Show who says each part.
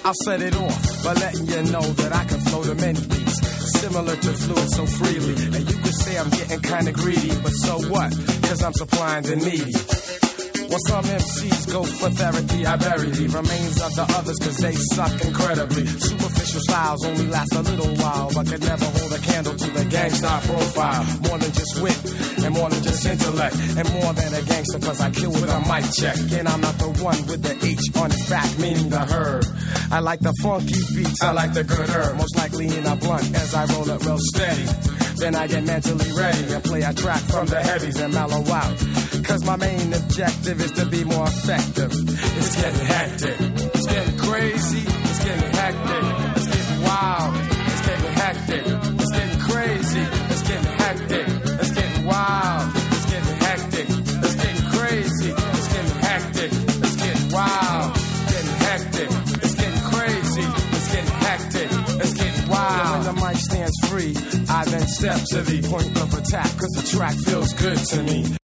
Speaker 1: I'll set it off by letting you know that I can flow to many beats, similar to fluid so freely. And you could say I'm getting kinda greedy, but so what? Cause I'm supplying the needy. While some MCs go for therapy, I bury the remains of the others cause they suck incredibly. Superficial styles only last a little while, but could never hold a candle to the gangsta profile. More than just wit, and more than just intellect, and more than a gangster cause I kill with a mic check. And I'm not the one with the H on his back, meaning the herd. I like the funky beats, I like the good herb. Most likely in a blunt as I roll it real steady. Then I get mentally ready and play a track from the heavies and mellow out. Cause my main objective is to be more effective. It's getting hectic, it's getting crazy, it's getting hectic, it's getting wild, it's getting hectic, it's getting crazy, it's getting hectic, it's getting wild, it's getting hectic, it's getting crazy, it's getting hectic, it's getting wild, getting hectic, it's getting crazy, it's getting hectic, it's getting wild. When the mic stands free, I then step to the point of attack cause the track feels good to me.